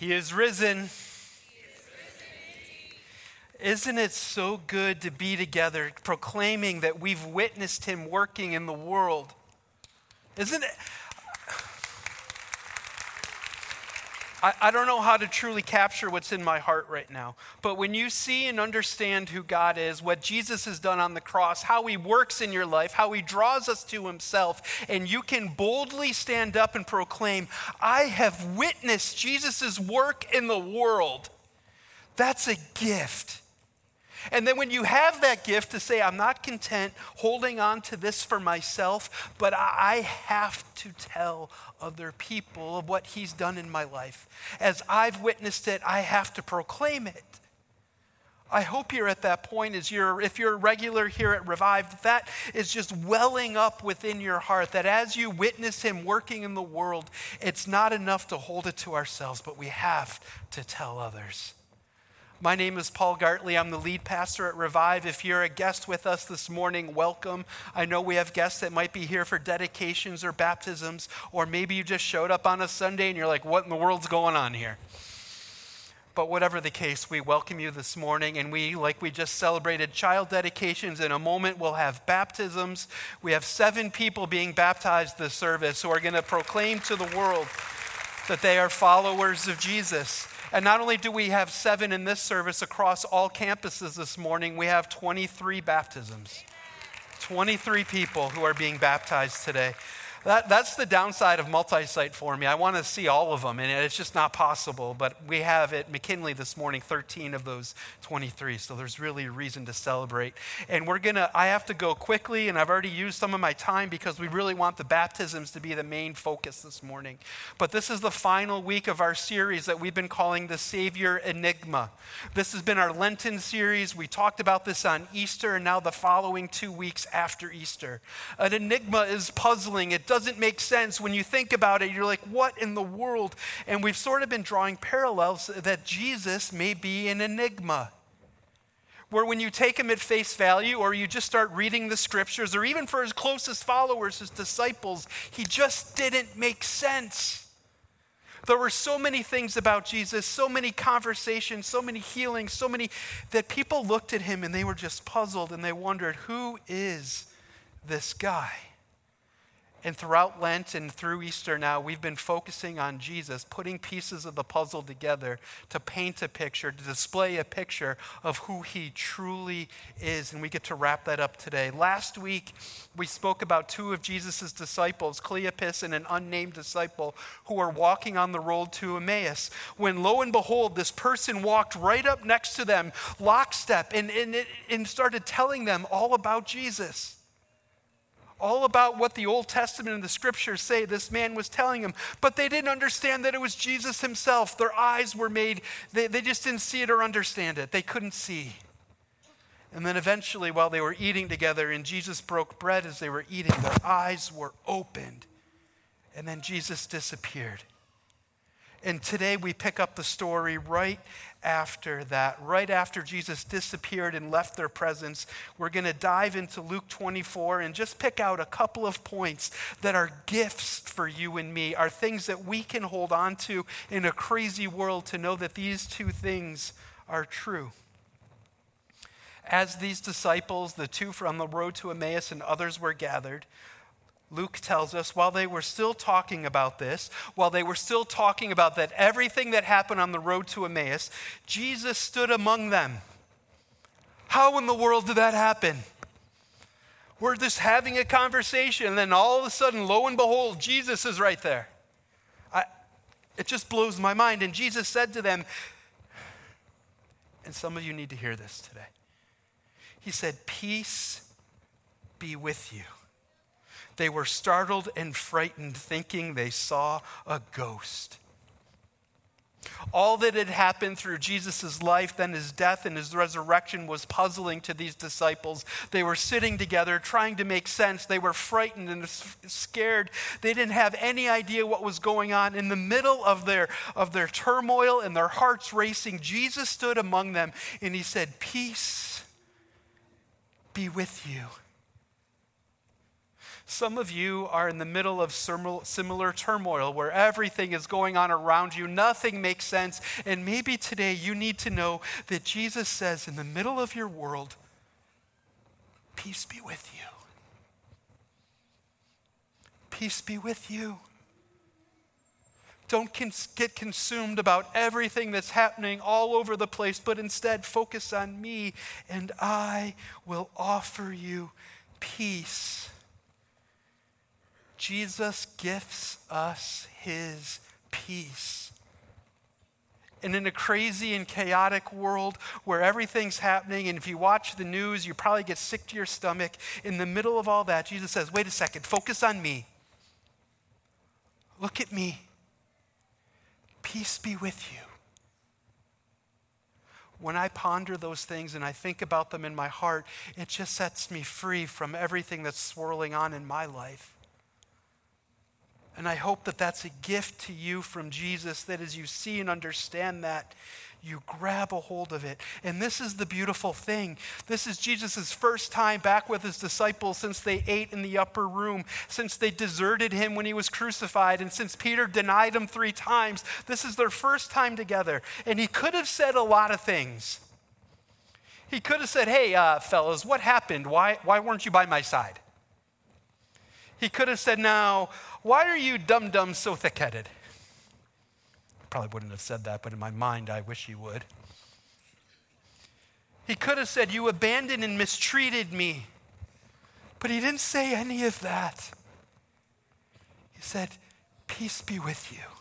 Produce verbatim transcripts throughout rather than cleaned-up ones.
He is risen. Isn't it so good to be together, proclaiming that we've witnessed him working in the world? Isn't it? I, I don't know how to truly capture what's in my heart right now. But when you see and understand who God is, what Jesus has done on the cross, how he works in your life, how he draws us to himself, and you can boldly stand up and proclaim, I have witnessed Jesus' work in the world. That's a gift. And then when you have that gift to say, I'm not content holding on to this for myself, but I have to tell other people of what he's done in my life. As I've witnessed it, I have to proclaim it. I hope you're at that point as you're, if you're a regular here at Revive, that is just welling up within your heart, that as you witness him working in the world, it's not enough to hold it to ourselves, but we have to tell others. My name is Paul Gartley. I'm the lead pastor at Revive. If you're a guest with us this morning, welcome. I know we have guests that might be here for dedications or baptisms, or maybe you just showed up on a Sunday and you're like, what in the world's going on here? But whatever the case, we welcome you this morning, and we, like we just celebrated child dedications, in a moment we'll have baptisms. We have seven people being baptized this service who are going to proclaim to the world that they are followers of Jesus. And not only do we have seven in this service across all campuses this morning, we have twenty-three baptisms. twenty-three people who are being baptized today. That, that's the downside of multi-site for me. I want to see all of them, and it's just not possible. But we have at McKinley this morning thirteen of those twenty-three, so there's really a reason to celebrate. And we're going to, I have to go quickly, and I've already used some of my time because we really want the baptisms to be the main focus this morning. But this is the final week of our series that we've been calling the Savior Enigma. This has been our Lenten series. We talked about this on Easter, and now the following two weeks after Easter. An enigma is puzzling. It doesn't make sense. When you think about it, you're like, what in the world? And we've sort of been drawing parallels that Jesus may be an enigma. Where when you take him at face value, or you just start reading the scriptures, or even for his closest followers, his disciples, he just didn't make sense. There were so many things about Jesus, so many conversations, so many healings, so many, that people looked at him and they were just puzzled and they wondered, who is this guy? And throughout Lent and through Easter now, we've been focusing on Jesus, putting pieces of the puzzle together to paint a picture, to display a picture of who he truly is. And we get to wrap that up today. Last week, we spoke about two of Jesus' disciples, Cleopas and an unnamed disciple, who were walking on the road to Emmaus. When lo and behold, this person walked right up next to them, lockstep, and, and, and started telling them all about Jesus. All about what the Old Testament and the scriptures say this man was telling them. But they didn't understand that it was Jesus himself. Their eyes were made, they, they just didn't see it or understand it. They couldn't see. And then eventually, while they were eating together and Jesus broke bread as they were eating, their eyes were opened. And then Jesus disappeared. And today we pick up the story right after that, right after Jesus disappeared and left their presence. We're going to dive into Luke twenty-four and just pick out a couple of points that are gifts for you and me, are things that we can hold on to in a crazy world to know that these two things are true. As these disciples, the two from the road to Emmaus and others were gathered, Luke tells us while they were still talking about this, while they were still talking about that everything that happened on the road to Emmaus, Jesus stood among them. How in the world did that happen? We're just having a conversation, and then all of a sudden, lo and behold, Jesus is right there. I, it just blows my mind. And Jesus said to them, and some of you need to hear this today. He said, "Peace be with you." They were startled and frightened, thinking they saw a ghost. All that had happened through Jesus' life, then his death and his resurrection, was puzzling to these disciples. They were sitting together trying to make sense. They were frightened and scared. They didn't have any idea what was going on. In the middle of their, of their turmoil and their hearts racing, Jesus stood among them and he said, "Peace be with you." Some of you are in the middle of similar turmoil where everything is going on around you. Nothing makes sense. And maybe today you need to know that Jesus says in the middle of your world, peace be with you. Peace be with you. Don't cons- get consumed about everything that's happening all over the place, but instead focus on me and I will offer you peace. Jesus gifts us his peace. And in a crazy and chaotic world where everything's happening, and if you watch the news, you probably get sick to your stomach. In the middle of all that, Jesus says, wait a second, focus on me. Look at me. Peace be with you. When I ponder those things and I think about them in my heart, it just sets me free from everything that's swirling on in my life. And I hope that that's a gift to you from Jesus, that as you see and understand that, you grab a hold of it. And this is the beautiful thing. This is Jesus' first time back with his disciples since they ate in the upper room, since they deserted him when he was crucified, and since Peter denied him three times. This is their first time together. And he could have said a lot of things. He could have said, hey, uh, fellas, what happened? Why, why weren't you by my side? He could have said, now, why are you dum-dums so thick-headed? Probably wouldn't have said that, but in my mind, I wish he would. He could have said, you abandoned and mistreated me. But he didn't say any of that. He said, peace be with you.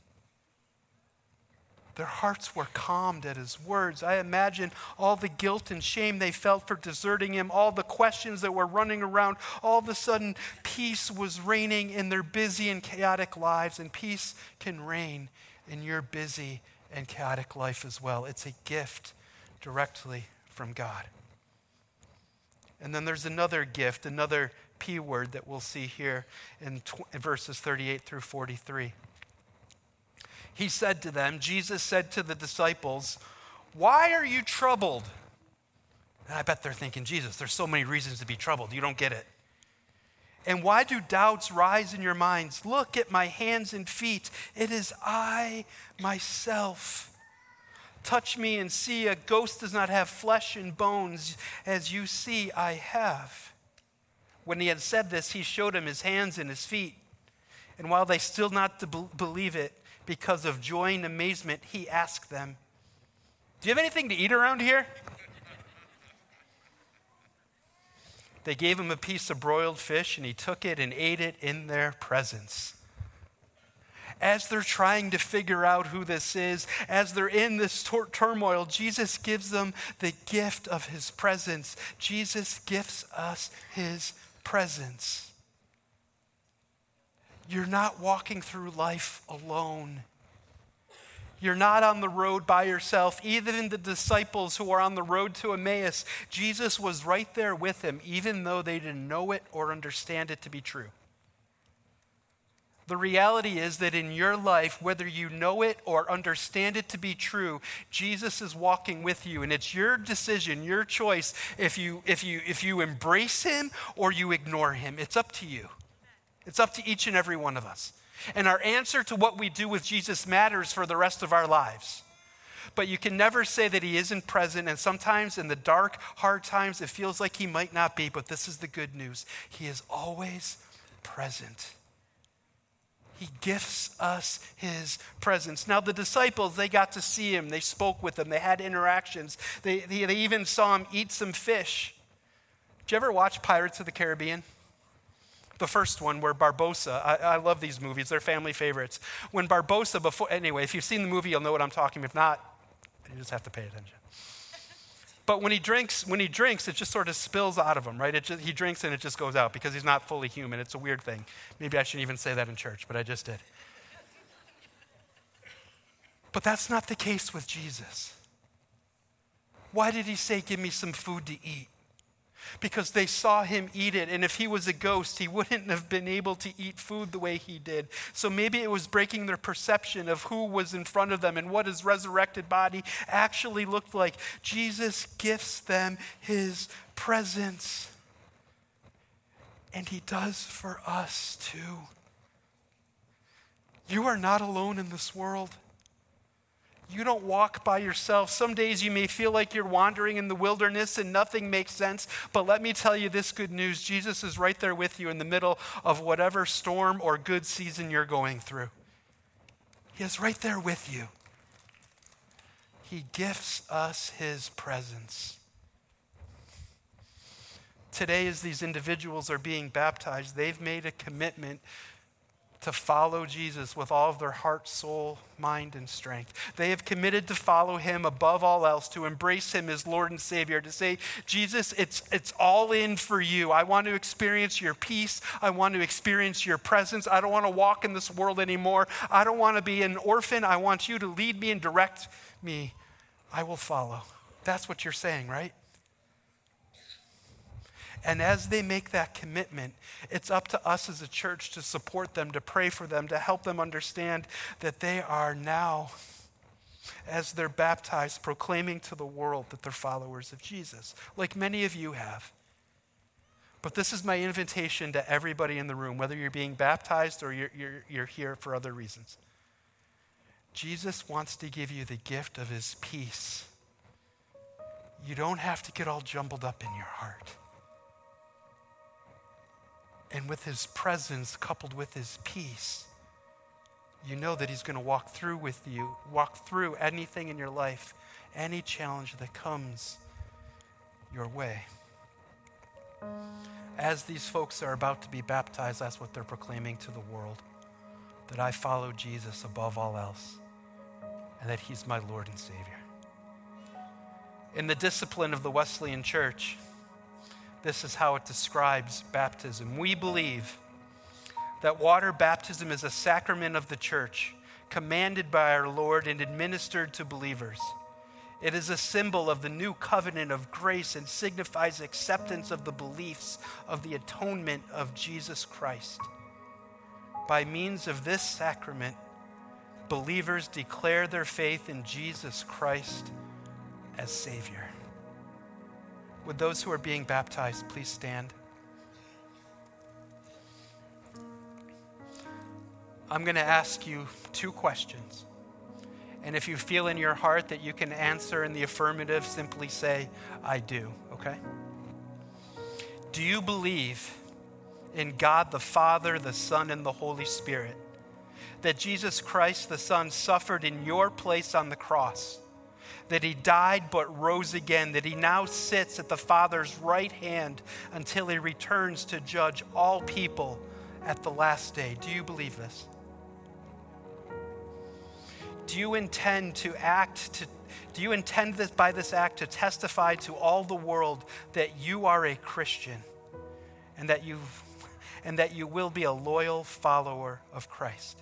Their hearts were calmed at his words. I imagine all the guilt and shame they felt for deserting him, all the questions that were running around. All of a sudden, peace was reigning in their busy and chaotic lives, and peace can reign in your busy and chaotic life as well. It's a gift directly from God. And then there's another gift, another P word that we'll see here in, tw- in verses thirty-eight through forty-three. He said to them, Jesus said to the disciples, why are you troubled? And I bet they're thinking, Jesus, there's so many reasons to be troubled. You don't get it. And why do doubts rise in your minds? Look at my hands and feet. It is I myself. Touch me and see. A ghost does not have flesh and bones, as you see I have. When he had said this, he showed him his hands and his feet. And while they still not to believe it, because of joy and amazement, he asked them, do you have anything to eat around here? They gave him a piece of broiled fish, and he took it and ate it in their presence. As they're trying to figure out who this is, as they're in this tur- turmoil, Jesus gives them the gift of his presence. Jesus gifts us his presence. You're not walking through life alone. You're not on the road by yourself. Even the disciples who are on the road to Emmaus, Jesus was right there with them, even though they didn't know it or understand it to be true. The reality is that in your life, whether you know it or understand it to be true, Jesus is walking with you, and it's your decision, your choice, if you, if you, if you embrace him or you ignore him. It's up to you. It's up to each and every one of us. And our answer to what we do with Jesus matters for the rest of our lives. But you can never say that he isn't present, and sometimes in the dark, hard times, it feels like he might not be, but this is the good news. He is always present. He gifts us his presence. Now, the disciples, they got to see him. They spoke with him. They had interactions. They, they, they even saw him eat some fish. Did you ever watch Pirates of the Caribbean? The first one, where Barbossa, I, I love these movies. They're family favorites. When Barbossa, before, anyway, if you've seen the movie, you'll know what I'm talking about. If not, you just have to pay attention. But when he drinks, when he drinks, it just sort of spills out of him, right? It just, he drinks and it just goes out because he's not fully human. It's a weird thing. Maybe I shouldn't even say that in church, but I just did. But that's not the case with Jesus. Why did he say, give me some food to eat? Because they saw him eat it, and if he was a ghost, he wouldn't have been able to eat food the way he did. So maybe it was breaking their perception of who was in front of them and what his resurrected body actually looked like. Jesus gifts them his presence. And he does for us too. You are not alone in this world. You don't walk by yourself. Some days you may feel like you're wandering in the wilderness and nothing makes sense. But let me tell you this good news. Jesus is right there with you in the middle of whatever storm or good season you're going through. He is right there with you. He gifts us his presence. Today, as these individuals are being baptized, they've made a commitment to follow Jesus with all of their heart, soul, mind, and strength. They have committed to follow him above all else, to embrace him as Lord and Savior, to say, Jesus, it's, it's all in for you. I want to experience your peace. I want to experience your presence. I don't want to walk in this world anymore. I don't want to be an orphan. I want you to lead me and direct me. I will follow. That's what you're saying, right? And as they make that commitment, it's up to us as a church to support them, to pray for them, to help them understand that they are now, as they're baptized, proclaiming to the world that they're followers of Jesus, like many of you have. But this is my invitation to everybody in the room, whether you're being baptized or you're, you're, you're here for other reasons. Jesus wants to give you the gift of his peace. You don't have to get all jumbled up in your heart. And with his presence coupled with his peace, you know that he's going to walk through with you, walk through anything in your life, any challenge that comes your way. As these folks are about to be baptized, that's what they're proclaiming to the world, that I follow Jesus above all else, and that he's my Lord and Savior. In the discipline of the Wesleyan Church, this is how it describes baptism. We believe that water baptism is a sacrament of the church, commanded by our Lord and administered to believers. It is a symbol of the new covenant of grace and signifies acceptance of the beliefs of the atonement of Jesus Christ. By means of this sacrament, believers declare their faith in Jesus Christ as Savior. Would those who are being baptized please stand? I'm going to ask you two questions. And if you feel in your heart that you can answer in the affirmative, simply say, I do, okay? Do you believe in God the Father, the Son, and the Holy Spirit? That Jesus Christ, the Son, suffered in your place on the cross? That he died but rose again, that he now sits at the Father's right hand until he returns to judge all people at the last day. Do you believe this? Do you intend to act to do you intend this by this act to testify to all the world that you are a Christian and that you and that you will be a loyal follower of Christ?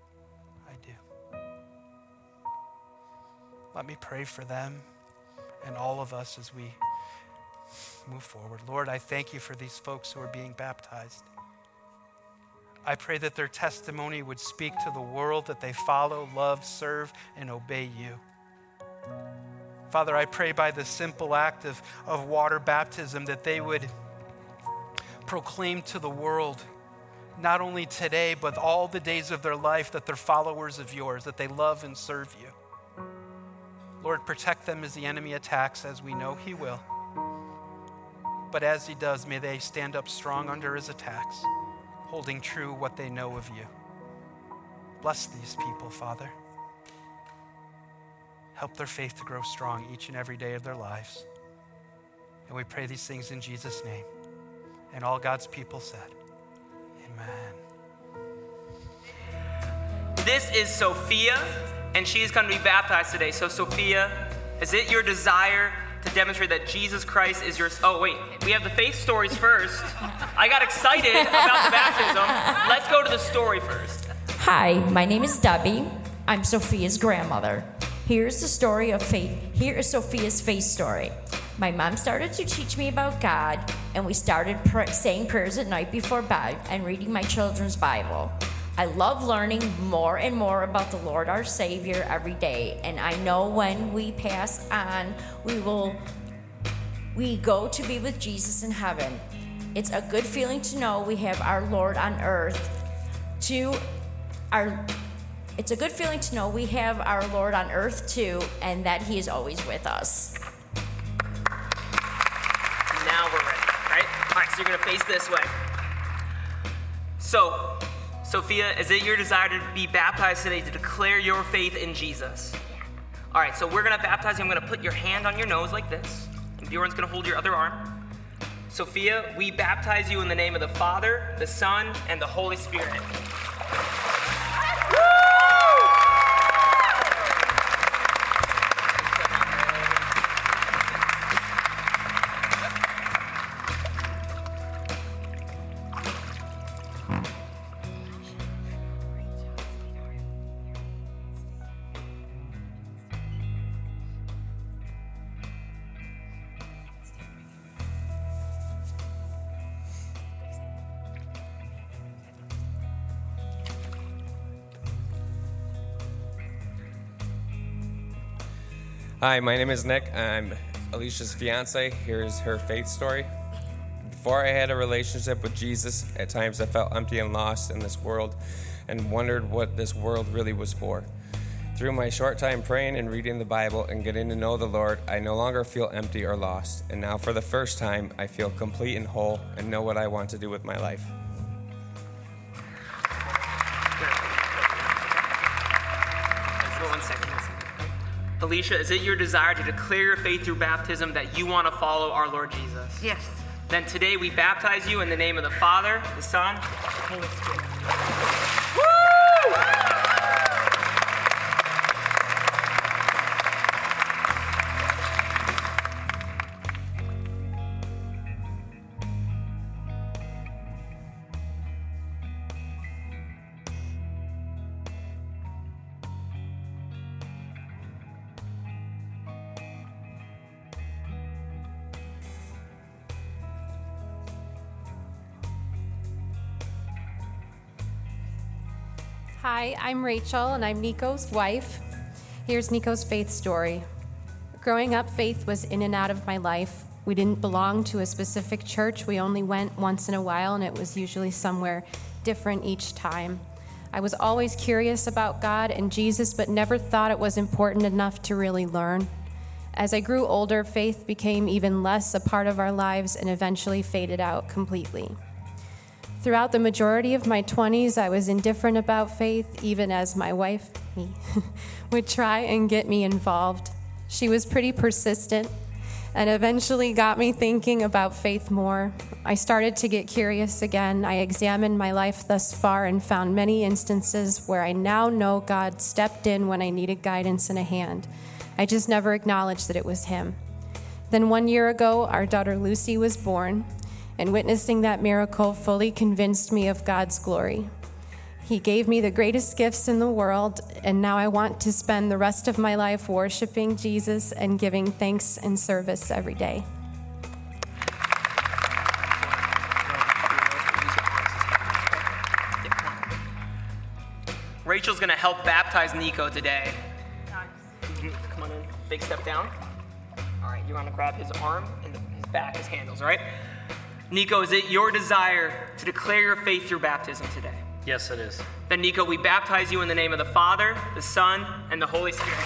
Let me pray for them and all of us as we move forward. Lord, I thank you for these folks who are being baptized. I pray that their testimony would speak to the world that they follow, love, serve, and obey you. Father, I pray by the simple act of, of water baptism that they would proclaim to the world, not only today, but all the days of their life, that they're followers of yours, that they love and serve you. Lord, protect them as the enemy attacks, as we know he will. But as he does, may they stand up strong under his attacks, holding true what they know of you. Bless these people, Father. Help their faith to grow strong each and every day of their lives. And we pray these things in Jesus' name. And all God's people said, amen. This is Sophia, and she's going to be baptized today. So Sophia, is it your desire to demonstrate that Jesus Christ is your... Oh, wait. We have the faith stories first. I got excited about the baptism. Let's go to the story first. Hi, my name is Debbie. I'm Sophia's grandmother. Here's the story of faith. Here is Sophia's faith story. My mom started to teach me about God, and we started pr- saying prayers at night before bed and reading my children's Bible. I love learning more and more about the Lord our Savior every day, and I know when we pass on, we will we go to be with Jesus in heaven. it's a good feeling to know we have our Lord on earth to our it's a good feeling to know we have our Lord on earth too, and that he is always with us. Now we're ready, right? All right, so you're gonna face this way. So, Sophia, is it your desire to be baptized today to declare your faith in Jesus? All right, so we're gonna baptize you. I'm gonna put your hand on your nose like this, and Bjorn's gonna hold your other arm. Sophia, we baptize you in the name of the Father, the Son, and the Holy Spirit. Hi, my name is Nick. I'm Alicia's fiance. Here's her faith story. Before I had a relationship with Jesus, at times I felt empty and lost in this world and wondered what this world really was for. Through my short time praying and reading the Bible and getting to know the Lord, I no longer feel empty or lost. And now for the first time, I feel complete and whole and know what I want to do with my life. One second. Alicia, is it your desire to declare your faith through baptism that you want to follow our Lord Jesus? Yes. Then today we baptize you in the name of the Father, the Son, and the Holy Spirit. Woo! Hi, I'm Rachel, and I'm Nico's wife. Here's Nico's faith story. Growing up, faith was in and out of my life. We didn't belong to a specific church. We only went once in a while, and it was usually somewhere different each time. I was always curious about God and Jesus, but never thought it was important enough to really learn. As I grew older, faith became even less a part of our lives and eventually faded out completely. Throughout the majority of my twenties, I was indifferent about faith, even as my wife, me, would try and get me involved. She was pretty persistent and eventually got me thinking about faith more. I started to get curious again. I examined my life thus far and found many instances where I now know God stepped in when I needed guidance and a hand. I just never acknowledged that it was him. Then one year ago, our daughter Lucy was born. And witnessing that miracle fully convinced me of God's glory. He gave me the greatest gifts in the world, and now I want to spend the rest of my life worshiping Jesus and giving thanks and service every day. Rachel's going to help baptize Nico today. Come on in. Big step down. All right, you're going to grab his arm and his back, his handles, all right? Nico, is it your desire to declare your faith through baptism today? Yes, it is. Then, Nico, we baptize you in the name of the Father, the Son, and the Holy Spirit.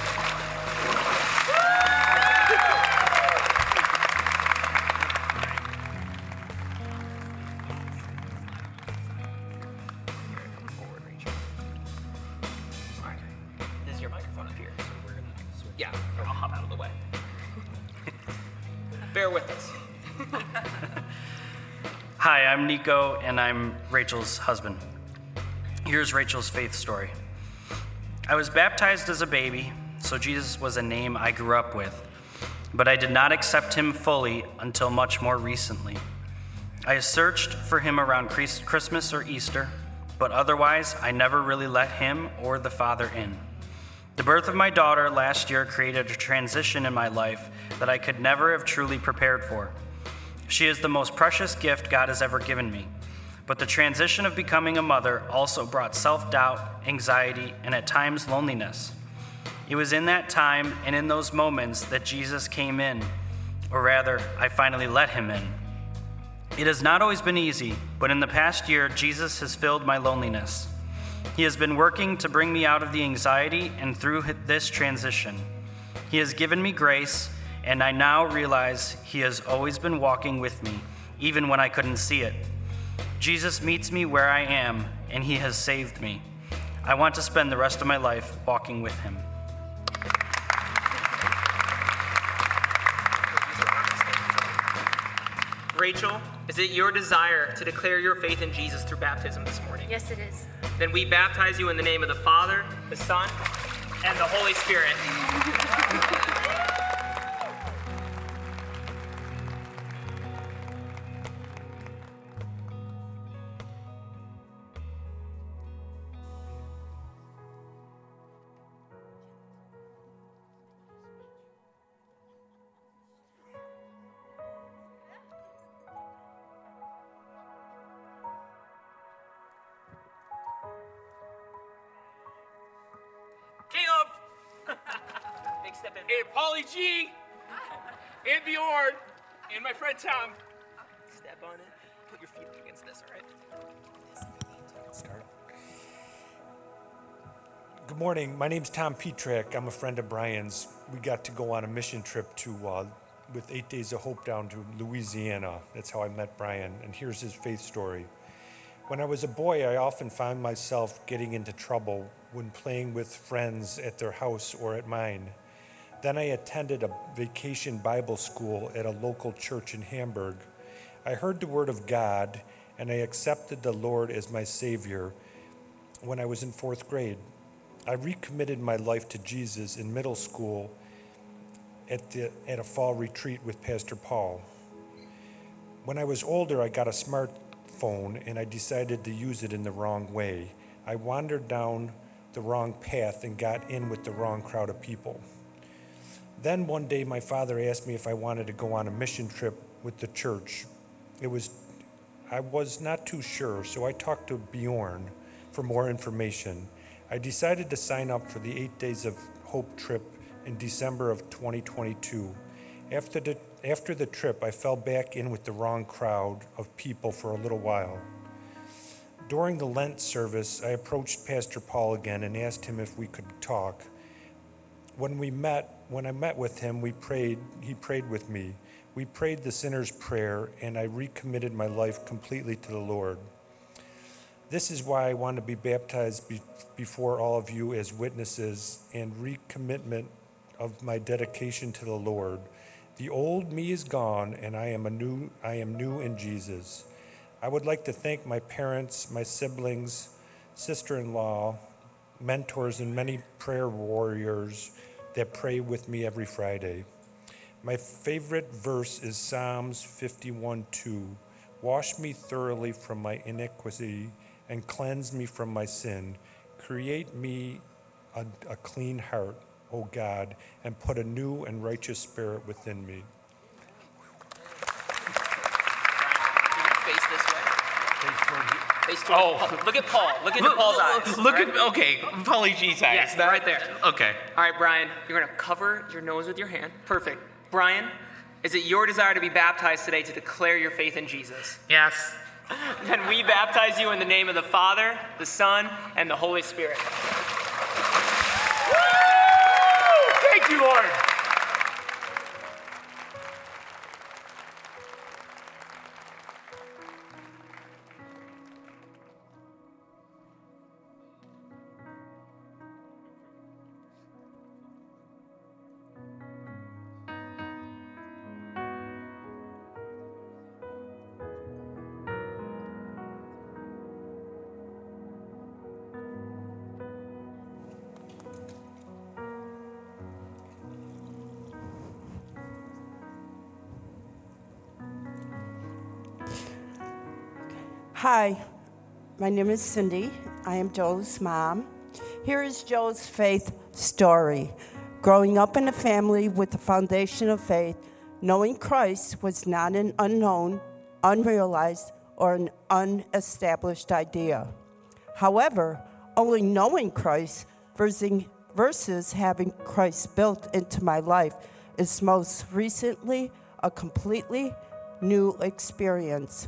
This is your microphone up here. So we're gonna switch. Yeah, I'll hop out of the way. Bear with us. Hi, I'm Nico, and I'm Rachel's husband. Here's Rachel's faith story. I was baptized as a baby, so Jesus was a name I grew up with, but I did not accept him fully until much more recently. I searched for him around Christmas or Easter, but otherwise I never really let him or the Father in. The birth of my daughter last year created a transition in my life that I could never have truly prepared for. She is the most precious gift God has ever given me. But the transition of becoming a mother also brought self-doubt, anxiety, and at times loneliness. It was in that time and in those moments that Jesus came in, or rather, I finally let him in. It has not always been easy, but in the past year, Jesus has filled my loneliness. He has been working to bring me out of the anxiety and through this transition. He has given me grace, and I now realize He has always been walking with me, even when I couldn't see it. Jesus meets me where I am, and He has saved me. I want to spend the rest of my life walking with Him. Rachel, is it your desire to declare your faith in Jesus through baptism this morning? Yes, it is. Then we baptize you in the name of the Father, the Son, and the Holy Spirit. Caleb, Big step in. and Paulie G, and Bjorn, and my friend Tom. Step on it. Put your feet up against this, all right? Start. Good morning. My name's Tom Petrak. I'm a friend of Brian's. We got to go on a mission trip to uh, with Eight Days of Hope down to Louisiana. That's how I met Brian, and here's his faith story. When I was a boy, I often found myself getting into trouble when playing with friends at their house or at mine. Then I attended a vacation Bible school at a local church in Hamburg. I heard the word of God, and I accepted the Lord as my Savior when I was in fourth grade. I recommitted my life to Jesus in middle school at, the, at a fall retreat with Pastor Paul. When I was older, I got a smartphone, and I decided to use it in the wrong way. I wandered down the wrong path and got in with the wrong crowd of people. Then one day, my father asked me if I wanted to go on a mission trip with the church. It was, I was not too sure, so I talked to Bjorn for more information. I decided to sign up for the Eight Days of Hope trip in December of twenty twenty-two. After the, after the trip, I fell back in with the wrong crowd of people for a little while. During the Lent service, I approached Pastor Paul again and asked him if we could talk. When we met, when I met with him, we prayed, he prayed with me. We prayed the sinner's prayer, and I recommitted my life completely to the Lord. This is why I want to be baptized be- before all of you as witnesses and recommitment of my dedication to the Lord. The old me is gone, and I am a new. I am new in Jesus. I would like to thank my parents, my siblings, sister-in-law, mentors, and many prayer warriors that pray with me every Friday. My favorite verse is Psalms fifty-one two. Wash me thoroughly from my iniquity and cleanse me from my sin. Create me a, a clean heart, O God, and put a new and righteous spirit within me. Face this way. Face toward Oh. Paul. Look at Paul. Look into Paul's eyes. Look right? at, okay, Paulie G's eyes. Yes, That- right there. Okay. All right, Brian, you're going to cover your nose with your hand. Perfect. Brian, is it your desire to be baptized today to declare your faith in Jesus? Yes. Then we baptize you in the name of the Father, the Son, and the Holy Spirit. Thank you, Lord. Hi, my name is Cindy. I am Joe's mom. Here is Joe's faith story. Growing up in a family with a foundation of faith, knowing Christ was not an unknown, unrealized, or an unestablished idea. However, only knowing Christ versus having Christ built into my life is most recently a completely new experience.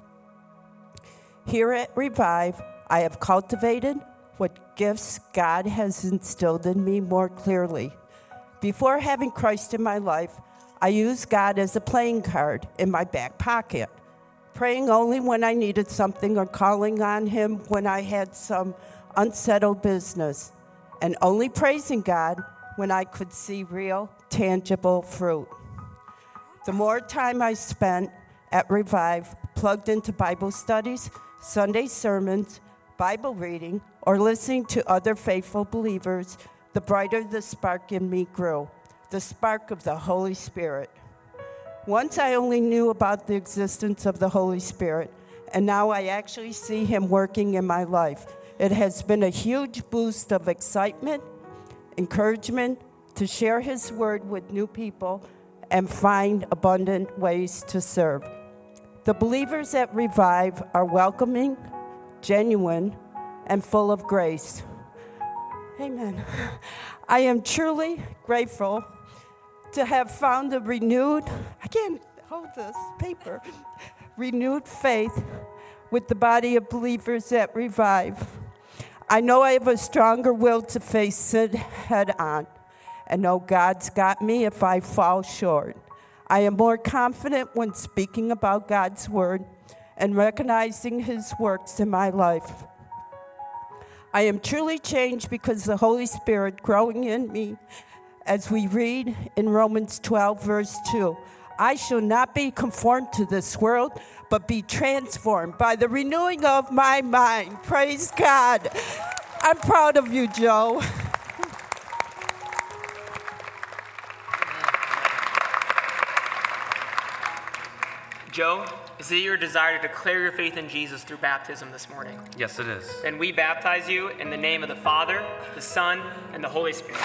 Here at Revive, I have cultivated what gifts God has instilled in me more clearly. Before having Christ in my life, I used God as a playing card in my back pocket, praying only when I needed something or calling on Him when I had some unsettled business, and only praising God when I could see real, tangible fruit. The more time I spent at Revive, plugged into Bible studies, Sunday sermons, Bible reading, or listening to other faithful believers, the brighter the spark in me grew, the spark of the Holy Spirit. Once I only knew about the existence of the Holy Spirit, and now I actually see Him working in my life. It has been a huge boost of excitement, encouragement to share His word with new people and find abundant ways to serve. The believers at Revive are welcoming, genuine, and full of grace. Amen. I am truly grateful to have found a renewed, I can't hold this paper, renewed faith with the body of believers at Revive. I know I have a stronger will to face sin head on, and know God's got me if I fall short. I am more confident when speaking about God's word and recognizing His works in my life. I am truly changed because the Holy Spirit growing in me, as we read in Romans twelve, verse two. I shall not be conformed to this world, but be transformed by the renewing of my mind. Praise God. I'm proud of you, Joe. Joe, is it your desire to declare your faith in Jesus through baptism this morning? Yes, it is. Then we baptize you in the name of the Father, the Son, and the Holy Spirit.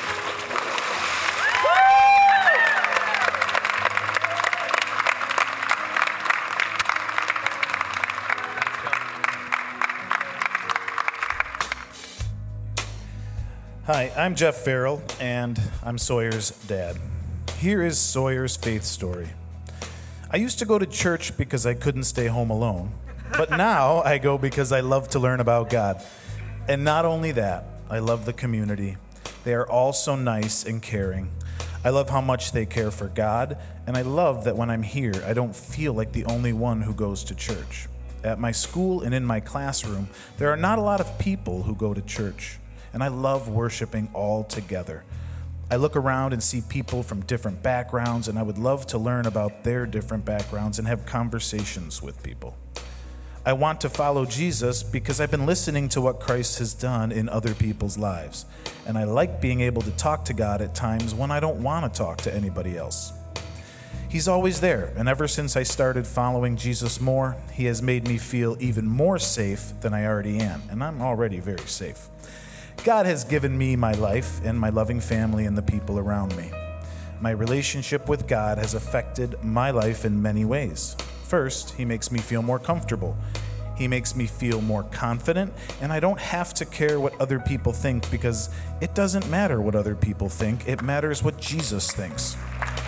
Hi, I'm Jeff Farrell, and I'm Sawyer's dad. Here is Sawyer's faith story. I used to go to church because I couldn't stay home alone, but now I go because I love to learn about God. And not only that, I love the community. They are all so nice and caring. I love how much they care for God, and I love that when I'm here, I don't feel like the only one who goes to church. At my school and in my classroom, there are not a lot of people who go to church, and I love worshiping all together. I look around and see people from different backgrounds, and I would love to learn about their different backgrounds and have conversations with people. I want to follow Jesus because I've been listening to what Christ has done in other people's lives, and I like being able to talk to God at times when I don't want to talk to anybody else. He's always there, and ever since I started following Jesus more, He has made me feel even more safe than I already am, and I'm already very safe. God has given me my life and my loving family and the people around me. My relationship with God has affected my life in many ways. First, He makes me feel more comfortable. He makes me feel more confident, and I don't have to care what other people think because it doesn't matter what other people think. It matters what Jesus thinks.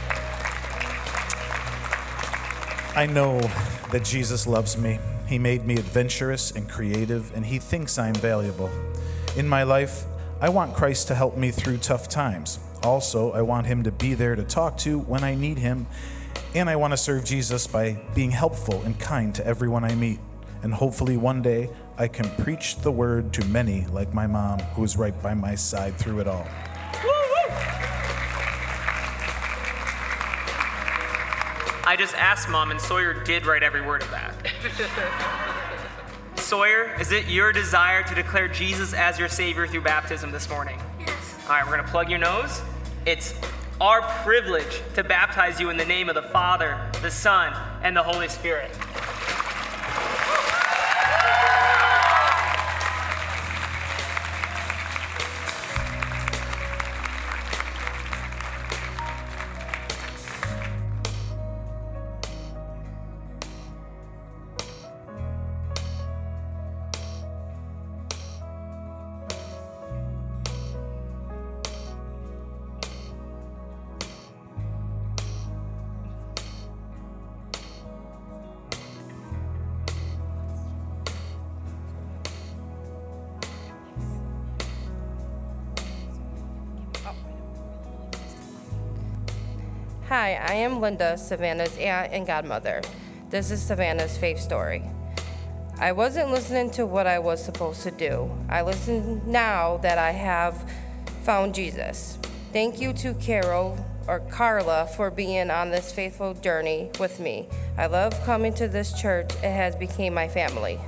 I know that Jesus loves me. He made me adventurous and creative, and He thinks I'm valuable. In my life, I want Christ to help me through tough times. Also, I want Him to be there to talk to when I need Him, and I want to serve Jesus by being helpful and kind to everyone I meet. And hopefully one day, I can preach the word to many like my mom, who is right by my side through it all. I just asked Mom, and Sawyer did write every word of that. Sawyer, is it your desire to declare Jesus as your Savior through baptism this morning? Yes. All right, we're going to plug your nose. It's our privilege to baptize you in the name of the Father, the Son, and the Holy Spirit. Hi, I am Linda, Savannah's aunt and godmother. This is Savannah's faith story. I wasn't listening to what I was supposed to do. I listen now that I have found Jesus. Thank you to Carol or Carla for being on this faithful journey with me. I love coming to this church. It has become my family.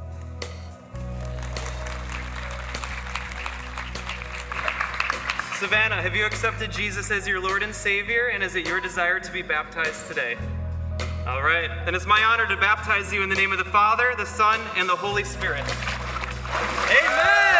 Savannah, have you accepted Jesus as your Lord and Savior, and is it your desire to be baptized today? All right, then it's my honor to baptize you in the name of the Father, the Son, and the Holy Spirit. Amen!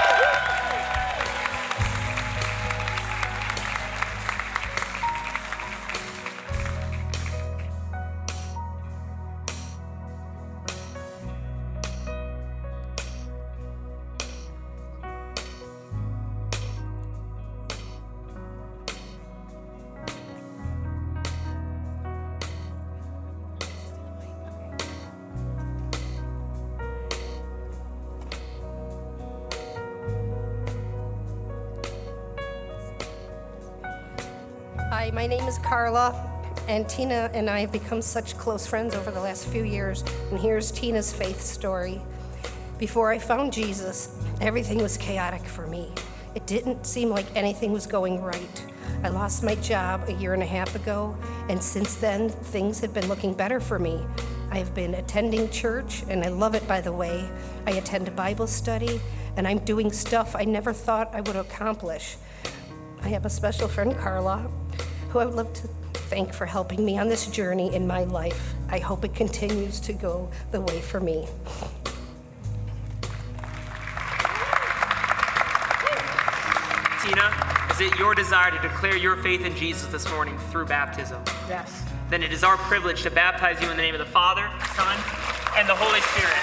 Hi, my name is Carla, and Tina and I have become such close friends over the last few years, and here's Tina's faith story. Before I found Jesus, everything was chaotic for me. It didn't seem like anything was going right. I lost my job a year and a half ago, and since then, things have been looking better for me. I have been attending church, and I love it, by the way. I attend a Bible study, and I'm doing stuff I never thought I would accomplish. I have a special friend, Carla, who I would love to thank for helping me on this journey in my life. I hope it continues to go the way for me. Tina, is it your desire to declare your faith in Jesus this morning through baptism? Yes. Then it is our privilege to baptize you in the name of the Father, Son, and the Holy Spirit.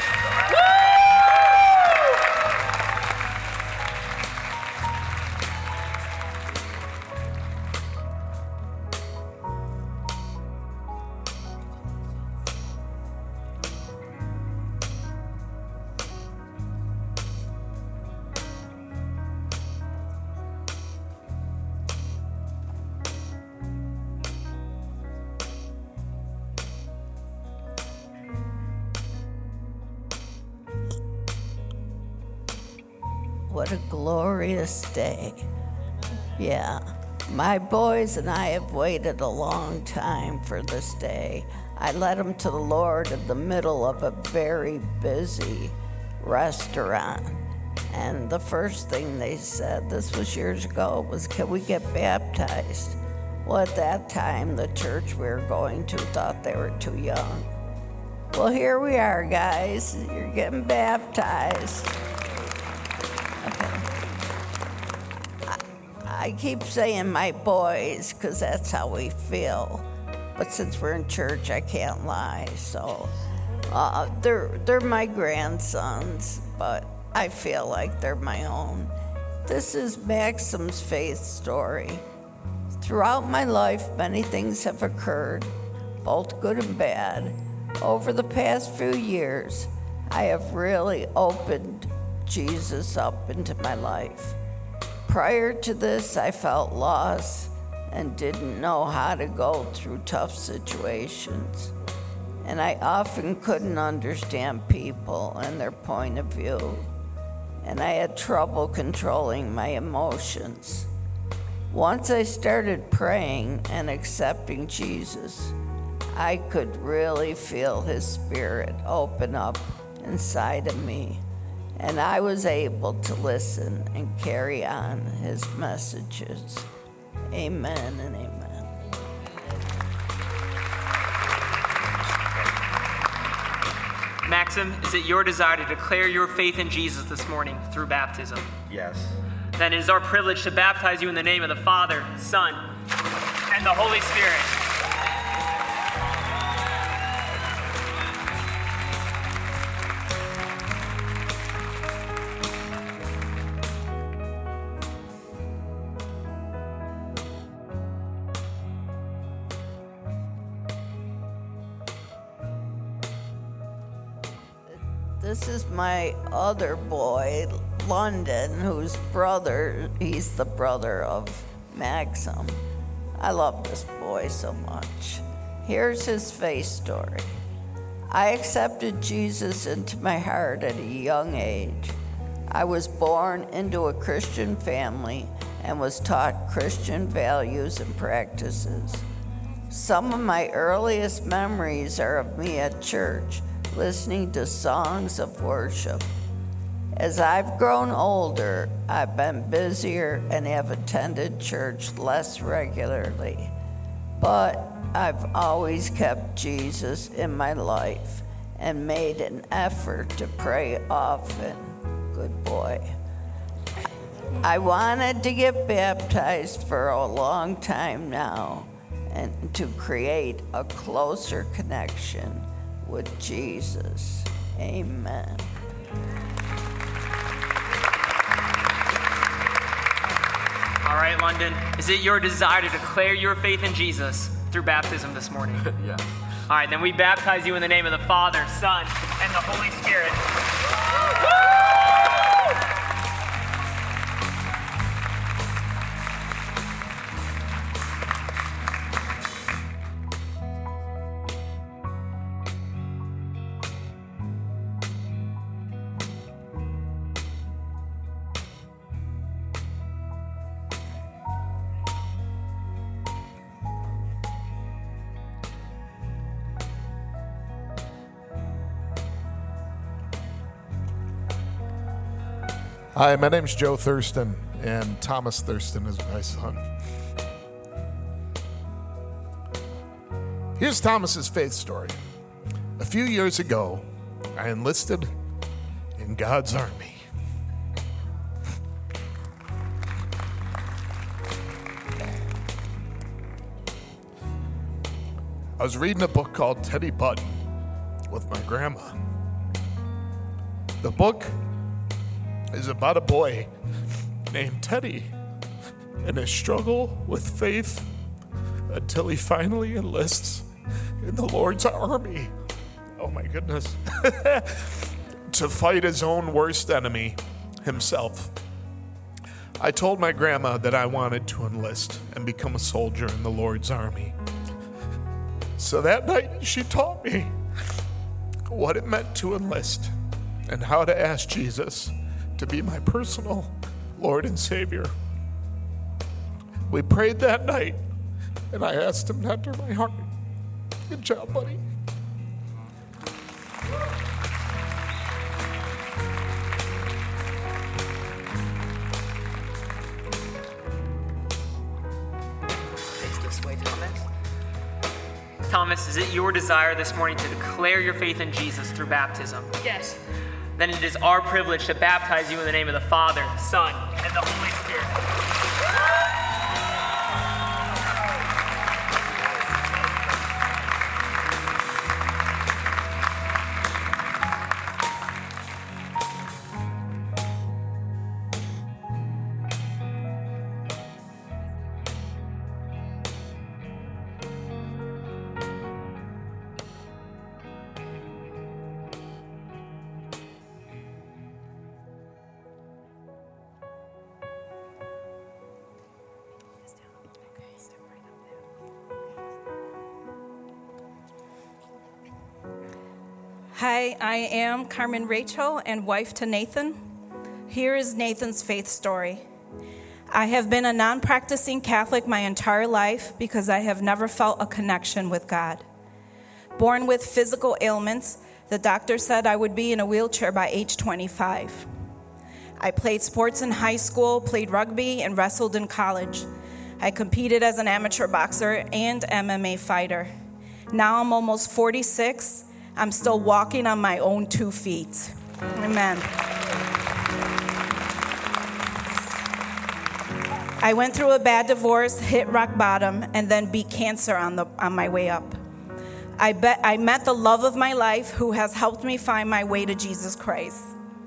What a glorious day. Yeah, my boys and I have waited a long time for this day. I led them to the Lord in the middle of a very busy restaurant. And the first thing they said, this was years ago, was, can we get baptized? Well, at that time, the church we were going to thought they were too young. Well, here we are, guys. You're getting baptized. I keep saying my boys because that's how we feel. But since we're in church, I can't lie. So uh, they're, they're my grandsons, but I feel like they're my own. This is Maxim's faith story. Throughout my life, many things have occurred, both good and bad. Over the past few years, I have really opened Jesus up into my life. Prior to this, I felt lost and didn't know how to go through tough situations. And I often couldn't understand people and their point of view. And I had trouble controlling my emotions. Once I started praying and accepting Jesus, I could really feel His Spirit open up inside of me. And I was able to listen and carry on His messages. Amen and amen. Maxim, is it your desire to declare your faith in Jesus this morning through baptism? Yes. Then it is our privilege to baptize you in the name of the Father, Son, and the Holy Spirit. This is my other boy, London, whose brother, he's the brother of Maxim. I love this boy so much. Here's his faith story. I accepted Jesus into my heart at a young age. I was born into a Christian family and was taught Christian values and practices. Some of my earliest memories are of me at church, listening to songs of worship. As I've grown older, I've been busier and have attended church less regularly, but I've always kept Jesus in my life and made an effort to pray often. Good boy. I wanted to get baptized for a long time now and to create a closer connection with Jesus. Amen. All right, London, is it your desire to declare your faith in Jesus through baptism this morning? Yeah. All right, then we baptize you in the name of the Father, Son, and the Holy Spirit. Hi, my name's Joe Thurston, and Thomas Thurston is my son. Here's Thomas's faith story. A few years ago, I enlisted in God's army. I was reading a book called Teddy Button with my grandma. The book is about a boy named Teddy and his struggle with faith until he finally enlists in the Lord's army. Oh my goodness. To fight his own worst enemy, himself. I told my grandma that I wanted to enlist and become a soldier in the Lord's army. So that night she taught me what it meant to enlist and how to ask Jesus to be my personal Lord and Savior. We prayed that night, and I asked him to enter my heart. Good job, buddy. Face this way, Thomas. Thomas, is it your desire this morning to declare your faith in Jesus through baptism? Yes. Then it is our privilege to baptize you in the name of the Father, Son, and the Holy Spirit. Hi, I am Carmen Rachel and wife to Nathan. Here is Nathan's faith story. I have been a non-practicing Catholic my entire life because I have never felt a connection with God. Born with physical ailments, the doctor said I would be in a wheelchair by age twenty-five. I played sports in high school, played rugby, and wrestled in college. I competed as an amateur boxer and M M A fighter. Now I'm almost forty-six. I'm still walking on my own two feet. Amen. I went through a bad divorce, hit rock bottom, and then beat cancer on the on my way up. I bet I met the love of my life who has helped me find my way to Jesus Christ.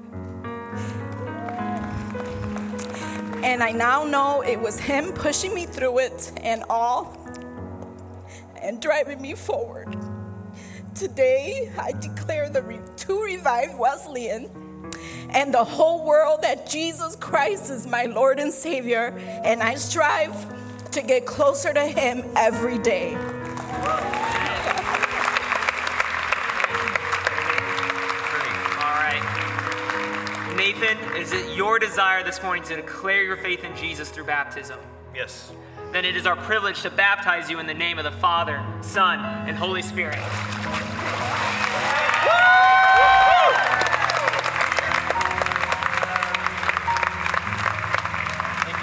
And I now know it was him pushing me through it and all and driving me forward. Today, I declare the re- to revived Wesleyan and the whole world that Jesus Christ is my Lord and Savior, and I strive to get closer to Him every day. Nathan, is it your desire this morning to declare your faith in Jesus through baptism? Yes. Then it is our privilege to baptize you in the name of the Father, Son, and Holy Spirit. Thank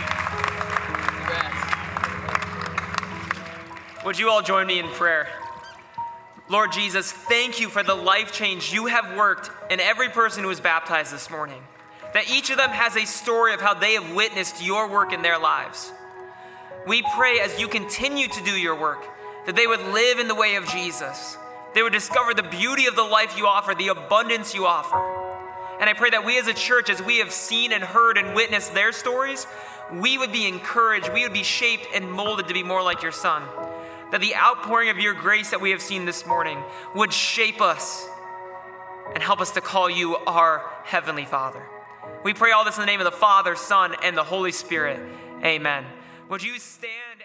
you. Would you all join me in prayer? Lord Jesus, thank you for the life change you have worked in every person who was baptized this morning. That each of them has a story of how they have witnessed your work in their lives. We pray as you continue to do your work, that they would live in the way of Jesus. They would discover the beauty of the life you offer, the abundance you offer. And I pray that we as a church, as we have seen and heard and witnessed their stories, we would be encouraged, we would be shaped and molded to be more like your Son. That the outpouring of your grace that we have seen this morning would shape us and help us to call you our Heavenly Father. We pray all this in the name of the Father, Son, and the Holy Spirit. Amen. Would you stand?